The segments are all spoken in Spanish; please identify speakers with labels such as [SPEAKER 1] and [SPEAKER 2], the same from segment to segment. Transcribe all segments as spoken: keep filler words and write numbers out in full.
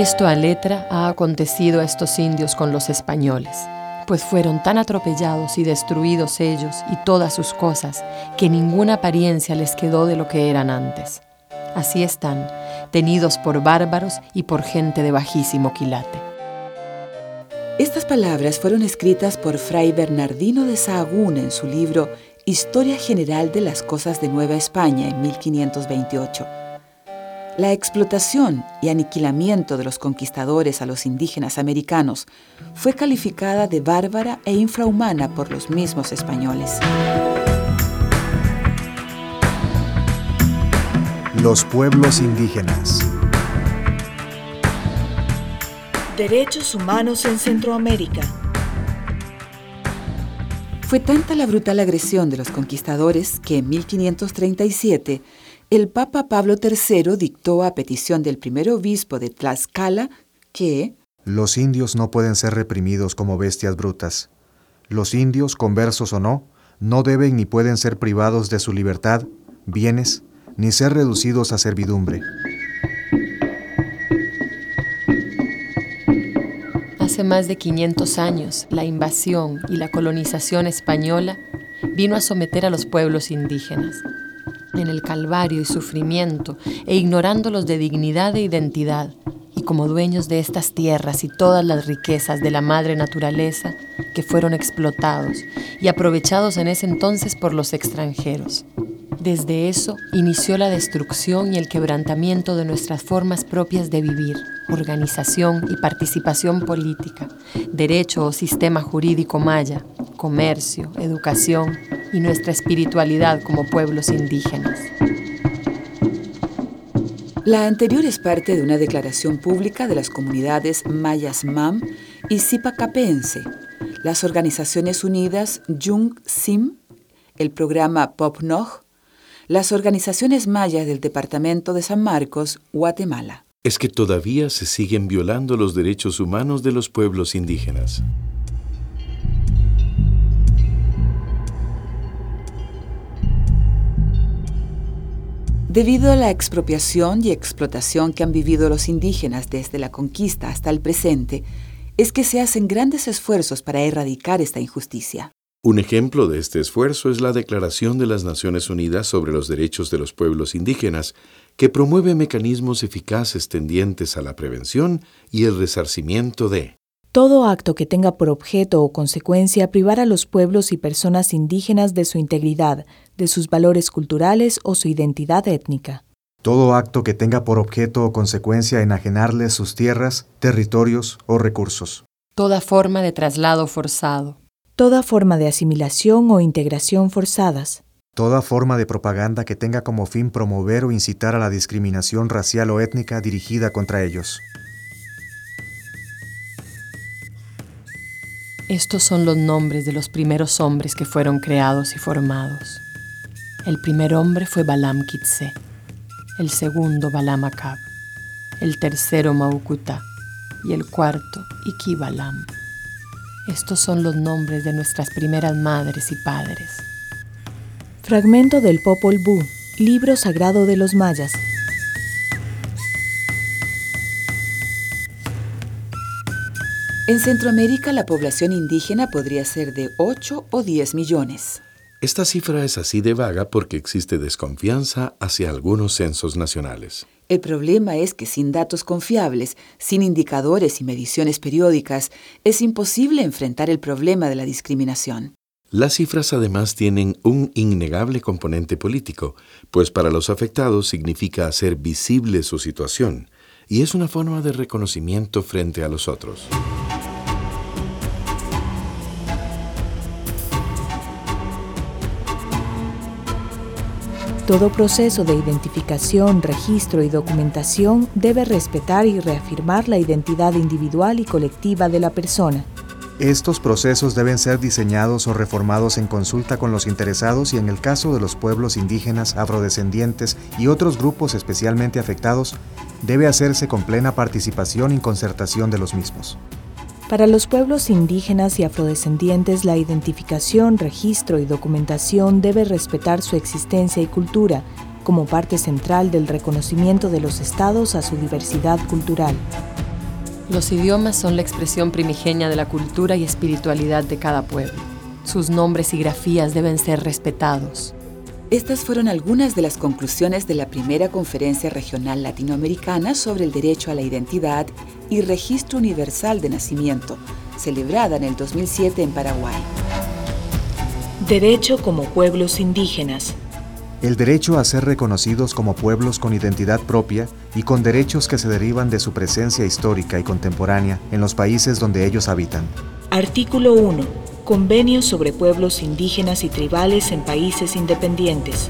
[SPEAKER 1] Esto a letra ha acontecido a estos indios con los españoles, pues fueron tan atropellados y destruidos ellos y todas sus cosas que ninguna apariencia les quedó de lo que eran antes. Así están, tenidos por bárbaros y por gente de bajísimo quilate.
[SPEAKER 2] Estas palabras fueron escritas por Fray Bernardino de Sahagún en su libro Historia General de las Cosas de Nueva España en mil quinientos veintiocho. La explotación y aniquilamiento de los conquistadores a los indígenas americanos fue calificada de bárbara e infrahumana por los mismos españoles.
[SPEAKER 3] Los pueblos indígenas.
[SPEAKER 4] Derechos humanos en Centroamérica.
[SPEAKER 2] Fue tanta la brutal agresión de los conquistadores que en mil quinientos treinta y siete el Papa Pablo tercero dictó a petición del primer obispo de Tlaxcala que
[SPEAKER 3] los indios no pueden ser reprimidos como bestias brutas. Los indios, conversos o no, no deben ni pueden ser privados de su libertad, bienes, ni ser reducidos a servidumbre.
[SPEAKER 1] Hace más de quinientos años, la invasión y la colonización española vino a someter a los pueblos indígenas. En el calvario y sufrimiento, e ignorándolos de dignidad e identidad, y como dueños de estas tierras y todas las riquezas de la madre naturaleza, que fueron explotados y aprovechados en ese entonces por los extranjeros. Desde eso inició la destrucción y el quebrantamiento de nuestras formas propias de vivir, organización y participación política, derecho o sistema jurídico maya, comercio, educación y nuestra espiritualidad como pueblos indígenas.
[SPEAKER 2] La anterior es parte de una declaración pública de las comunidades mayas Mam y Zipacapense, las Organizaciones Unidas Yung Sim, el programa Popnog, las organizaciones mayas del departamento de San Marcos, Guatemala.
[SPEAKER 5] Es que todavía se siguen violando los derechos humanos de los pueblos indígenas.
[SPEAKER 2] Debido a la expropiación y explotación que han vivido los indígenas desde la conquista hasta el presente, es que se hacen grandes esfuerzos para erradicar esta injusticia.
[SPEAKER 5] Un ejemplo de este esfuerzo es la Declaración de las Naciones Unidas sobre los Derechos de los Pueblos Indígenas, que promueve mecanismos eficaces tendientes a la prevención y el resarcimiento de
[SPEAKER 4] todo acto que tenga por objeto o consecuencia privar a los pueblos y personas indígenas de su integridad, de sus valores culturales o su identidad étnica.
[SPEAKER 3] Todo acto que tenga por objeto o consecuencia enajenarles sus tierras, territorios o recursos.
[SPEAKER 1] Toda forma de traslado forzado.
[SPEAKER 4] Toda forma de asimilación o integración forzadas.
[SPEAKER 3] Toda forma de propaganda que tenga como fin promover o incitar a la discriminación racial o étnica dirigida contra ellos.
[SPEAKER 1] Estos son los nombres de los primeros hombres que fueron creados y formados. El primer hombre fue Balam Quitze, el segundo Balam Acab, el tercero Maucutá y el cuarto Iquibalam. Estos son los nombres de nuestras primeras madres y padres.
[SPEAKER 4] Fragmento del Popol Vuh, libro sagrado de los mayas.
[SPEAKER 2] En Centroamérica, la población indígena podría ser de ocho o diez millones.
[SPEAKER 5] Esta cifra es así de vaga porque existe desconfianza hacia algunos censos nacionales.
[SPEAKER 2] El problema es que sin datos confiables, sin indicadores y mediciones periódicas, es imposible enfrentar el problema de la discriminación.
[SPEAKER 5] Las cifras además tienen un innegable componente político, pues para los afectados significa hacer visible su situación, y es una forma de reconocimiento frente a los otros.
[SPEAKER 4] Todo proceso de identificación, registro y documentación debe respetar y reafirmar la identidad individual y colectiva de la persona.
[SPEAKER 3] Estos procesos deben ser diseñados o reformados en consulta con los interesados y en el caso de los pueblos indígenas, afrodescendientes y otros grupos especialmente afectados, debe hacerse con plena participación y concertación de los mismos.
[SPEAKER 4] Para los pueblos indígenas y afrodescendientes, la identificación, registro y documentación debe respetar su existencia y cultura como parte central del reconocimiento de los estados a su diversidad cultural.
[SPEAKER 1] Los idiomas son la expresión primigenia de la cultura y espiritualidad de cada pueblo. Sus nombres y grafías deben ser respetados.
[SPEAKER 2] Estas fueron algunas de las conclusiones de la primera Conferencia Regional Latinoamericana sobre el Derecho a la Identidad y Registro Universal de Nacimiento, celebrada en el dos mil siete en Paraguay.
[SPEAKER 4] Derecho como pueblos indígenas.
[SPEAKER 3] El derecho a ser reconocidos como pueblos con identidad propia y con derechos que se derivan de su presencia histórica y contemporánea en los países donde ellos habitan.
[SPEAKER 4] Artículo uno. Convenio sobre pueblos indígenas y tribales en países independientes.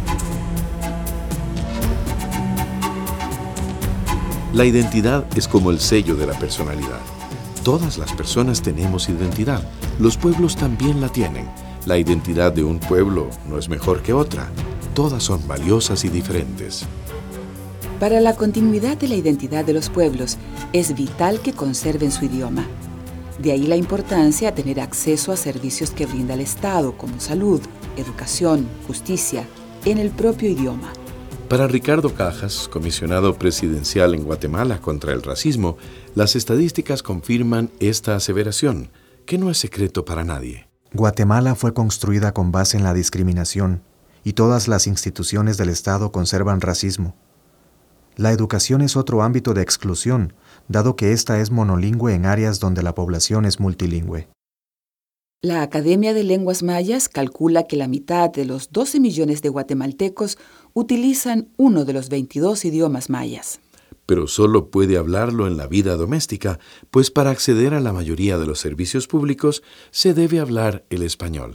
[SPEAKER 5] La identidad es como el sello de la personalidad. Todas las personas tenemos identidad. Los pueblos también la tienen. La identidad de un pueblo no es mejor que otra. Todas son valiosas y diferentes.
[SPEAKER 2] Para la continuidad de la identidad de los pueblos, es vital que conserven su idioma. De ahí la importancia de tener acceso a servicios que brinda el Estado, como salud, educación, justicia, en el propio idioma.
[SPEAKER 5] Para Ricardo Cajas, comisionado presidencial en Guatemala contra el racismo, las estadísticas confirman esta aseveración, que no es secreto para nadie.
[SPEAKER 3] Guatemala fue construida con base en la discriminación, y todas las instituciones del Estado conservan racismo. La educación es otro ámbito de exclusión, dado que ésta es monolingüe en áreas donde la población es multilingüe.
[SPEAKER 2] La Academia de Lenguas Mayas calcula que la mitad de los doce millones de guatemaltecos utilizan uno de los veintidós idiomas mayas.
[SPEAKER 5] Pero solo puede hablarlo en la vida doméstica, pues para acceder a la mayoría de los servicios públicos se debe hablar el español.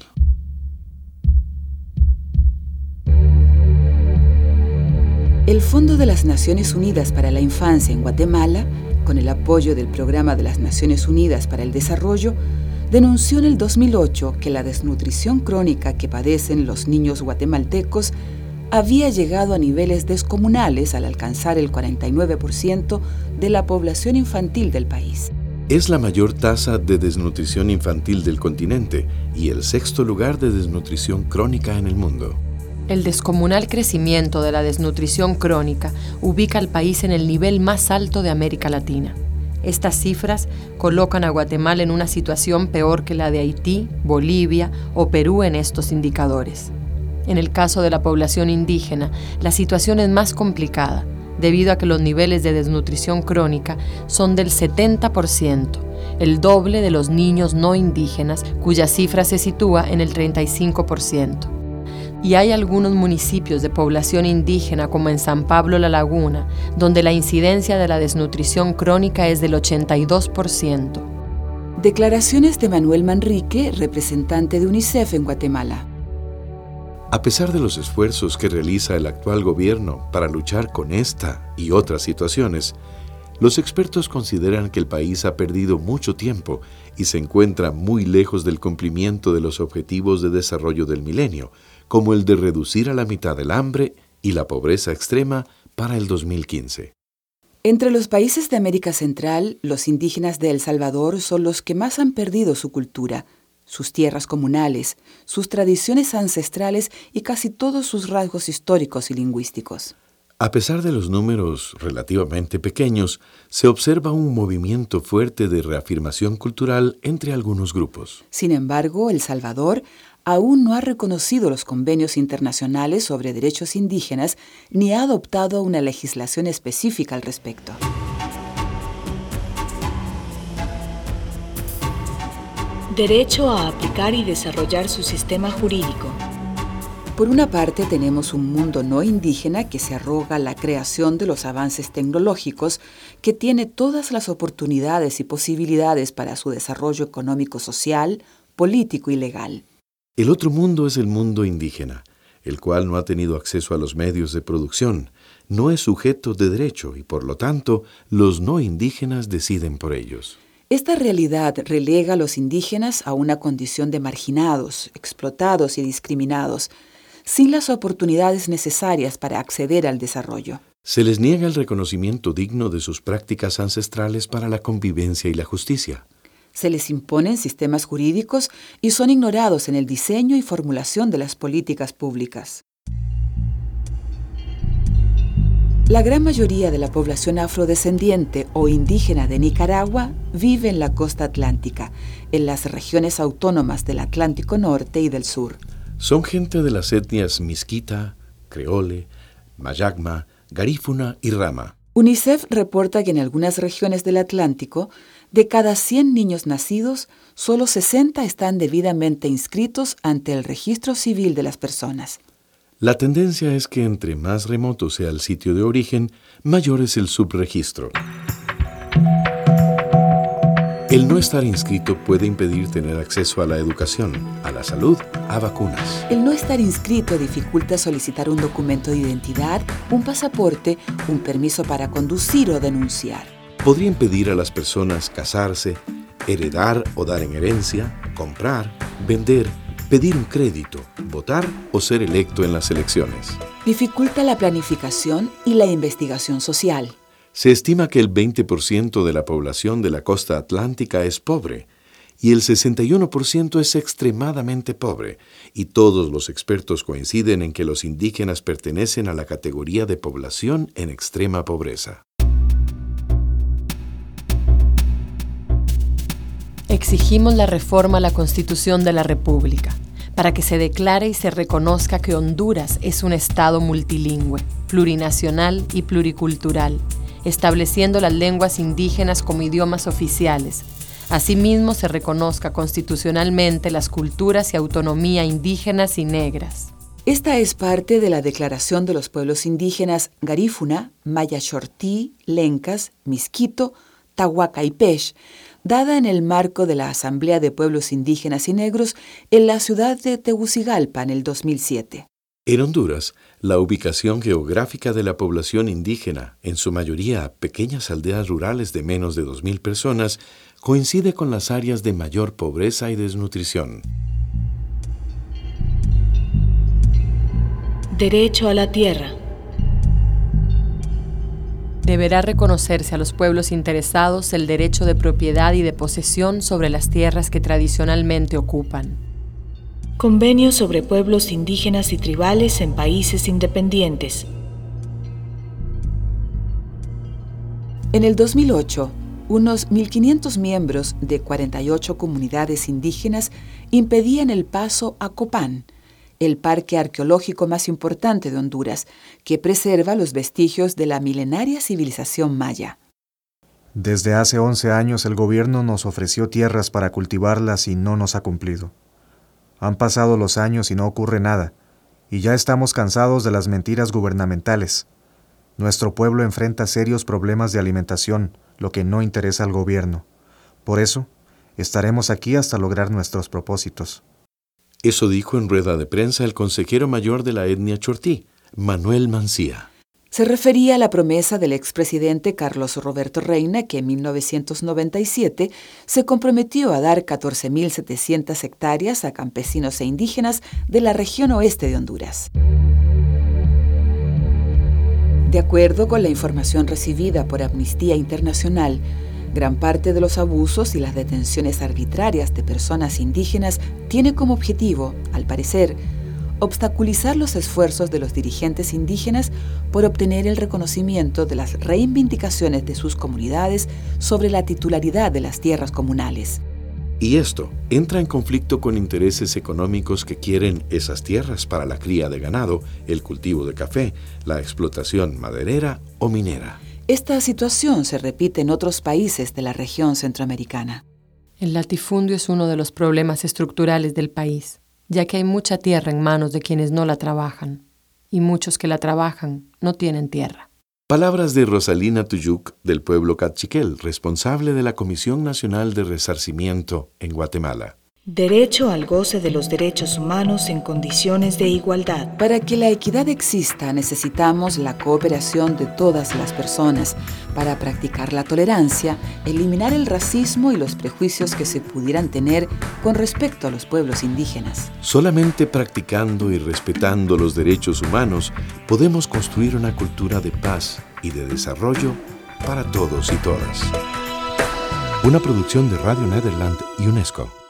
[SPEAKER 2] El Fondo de las Naciones Unidas para la Infancia en Guatemala, con el apoyo del Programa de las Naciones Unidas para el Desarrollo, denunció en el dos mil ocho que la desnutrición crónica que padecen los niños guatemaltecos había llegado a niveles descomunales al alcanzar el cuarenta y nueve por ciento de la población infantil del país.
[SPEAKER 5] Es la mayor tasa de desnutrición infantil del continente y el sexto lugar de desnutrición crónica en el mundo.
[SPEAKER 1] El descomunal crecimiento de la desnutrición crónica ubica al país en el nivel más alto de América Latina. Estas cifras colocan a Guatemala en una situación peor que la de Haití, Bolivia o Perú en estos indicadores. En el caso de la población indígena, la situación es más complicada, debido a que los niveles de desnutrición crónica son del setenta por ciento, el doble de los niños no indígenas, cuya cifra se sitúa en el treinta y cinco por ciento. Y hay algunos municipios de población indígena, como en San Pablo La Laguna, donde la incidencia de la desnutrición crónica es del ochenta y dos por ciento.
[SPEAKER 2] Declaraciones de Manuel Manrique, representante de UNICEF en Guatemala.
[SPEAKER 5] A pesar de los esfuerzos que realiza el actual gobierno para luchar con esta y otras situaciones, los expertos consideran que el país ha perdido mucho tiempo y se encuentra muy lejos del cumplimiento de los objetivos de desarrollo del milenio, como el de reducir a la mitad el hambre y la pobreza extrema para el dos mil quince.
[SPEAKER 2] Entre los países de América Central, los indígenas de El Salvador son los que más han perdido su cultura, sus tierras comunales, sus tradiciones ancestrales y casi todos sus rasgos históricos y lingüísticos.
[SPEAKER 5] A pesar de los números relativamente pequeños, se observa un movimiento fuerte de reafirmación cultural entre algunos grupos.
[SPEAKER 2] Sin embargo, El Salvador aún no ha reconocido los convenios internacionales sobre derechos indígenas ni ha adoptado una legislación específica al respecto.
[SPEAKER 4] Derecho a aplicar y desarrollar su sistema jurídico.
[SPEAKER 2] Por una parte, tenemos un mundo no indígena que se arroga la creación de los avances tecnológicos, que tiene todas las oportunidades y posibilidades para su desarrollo económico, social, político y legal.
[SPEAKER 5] El otro mundo es el mundo indígena, el cual no ha tenido acceso a los medios de producción, no es sujeto de derecho y, por lo tanto, los no indígenas deciden por ellos.
[SPEAKER 2] Esta realidad relega a los indígenas a una condición de marginados, explotados y discriminados, sin las oportunidades necesarias para acceder al desarrollo.
[SPEAKER 5] Se les niega el reconocimiento digno de sus prácticas ancestrales para la convivencia y la justicia.
[SPEAKER 2] Se les imponen sistemas jurídicos y son ignorados en el diseño y formulación de las políticas públicas. La gran mayoría de la población afrodescendiente o indígena de Nicaragua vive en la costa atlántica, en las regiones autónomas del Atlántico Norte y del Sur.
[SPEAKER 5] Son gente de las etnias Miskita, Creole, Mayagma, Garífuna y Rama.
[SPEAKER 2] UNICEF reporta que en algunas regiones del Atlántico, de cada cien niños nacidos, solo sesenta están debidamente inscritos ante el registro civil de las personas.
[SPEAKER 5] La tendencia es que entre más remoto sea el sitio de origen, mayor es el subregistro. El no estar inscrito puede impedir tener acceso a la educación, a la salud, a vacunas.
[SPEAKER 2] El no estar inscrito dificulta solicitar un documento de identidad, un pasaporte, un permiso para conducir o denunciar.
[SPEAKER 5] Podría impedir a las personas casarse, heredar o dar en herencia, comprar, vender, pedir un crédito, votar o ser electo en las elecciones.
[SPEAKER 2] Dificulta la planificación y la investigación social.
[SPEAKER 5] Se estima que el veinte por ciento de la población de la costa atlántica es pobre y el sesenta y uno por ciento es extremadamente pobre, y todos los expertos coinciden en que los indígenas pertenecen a la categoría de población en extrema pobreza.
[SPEAKER 1] Exigimos la reforma a la Constitución de la República para que se declare y se reconozca que Honduras es un Estado multilingüe, plurinacional y pluricultural, estableciendo las lenguas indígenas como idiomas oficiales. Asimismo, se reconozca constitucionalmente las culturas y autonomía indígenas y negras.
[SPEAKER 2] Esta es parte de la Declaración de los Pueblos Indígenas Garífuna, Maya Xortí, Lencas, Miskito, Tahuaca y Pesh, dada en el marco de la Asamblea de Pueblos Indígenas y Negros en la ciudad de Tegucigalpa en el dos mil siete.
[SPEAKER 5] En Honduras, la ubicación geográfica de la población indígena, en su mayoría pequeñas aldeas rurales de menos de dos mil personas, coincide con las áreas de mayor pobreza y desnutrición.
[SPEAKER 4] Derecho a la tierra.
[SPEAKER 1] Deberá reconocerse a los pueblos interesados el derecho de propiedad y de posesión sobre las tierras que tradicionalmente ocupan.
[SPEAKER 4] Convenio sobre pueblos indígenas y tribales en países independientes.
[SPEAKER 2] En el dos mil ocho, unos mil quinientos miembros de cuarenta y ocho comunidades indígenas impedían el paso a Copán, el parque arqueológico más importante de Honduras, que preserva los vestigios de la milenaria civilización maya.
[SPEAKER 3] Desde hace once años el gobierno nos ofreció tierras para cultivarlas y no nos ha cumplido. Han pasado los años y no ocurre nada, y ya estamos cansados de las mentiras gubernamentales. Nuestro pueblo enfrenta serios problemas de alimentación, lo que no interesa al gobierno. Por eso, estaremos aquí hasta lograr nuestros propósitos.
[SPEAKER 5] Eso dijo en rueda de prensa el consejero mayor de la etnia Chortí, Manuel Mancía.
[SPEAKER 2] Se refería a la promesa del expresidente Carlos Roberto Reina, que en mil novecientos noventa y siete se comprometió a dar catorce mil setecientas hectáreas a campesinos e indígenas de la región oeste de Honduras. De acuerdo con la información recibida por Amnistía Internacional, gran parte de los abusos y las detenciones arbitrarias de personas indígenas tiene como objetivo, al parecer, obstaculizar los esfuerzos de los dirigentes indígenas por obtener el reconocimiento de las reivindicaciones de sus comunidades sobre la titularidad de las tierras comunales.
[SPEAKER 5] Y esto entra en conflicto con intereses económicos que quieren esas tierras para la cría de ganado, el cultivo de café, la explotación maderera o minera.
[SPEAKER 2] Esta situación se repite en otros países de la región centroamericana.
[SPEAKER 1] El latifundio es uno de los problemas estructurales del país, ya que hay mucha tierra en manos de quienes no la trabajan, y muchos que la trabajan no tienen tierra.
[SPEAKER 5] Palabras de Rosalina Tuyuc, del pueblo Cachiquel, responsable de la Comisión Nacional de Resarcimiento en Guatemala.
[SPEAKER 4] Derecho al goce de los derechos humanos en condiciones de igualdad.
[SPEAKER 2] Para que la equidad exista, necesitamos la cooperación de todas las personas para practicar la tolerancia, eliminar el racismo y los prejuicios que se pudieran tener con respecto a los pueblos indígenas.
[SPEAKER 5] Solamente practicando y respetando los derechos humanos podemos construir una cultura de paz y de desarrollo para todos y todas. Una producción de Radio Nederland y UNESCO.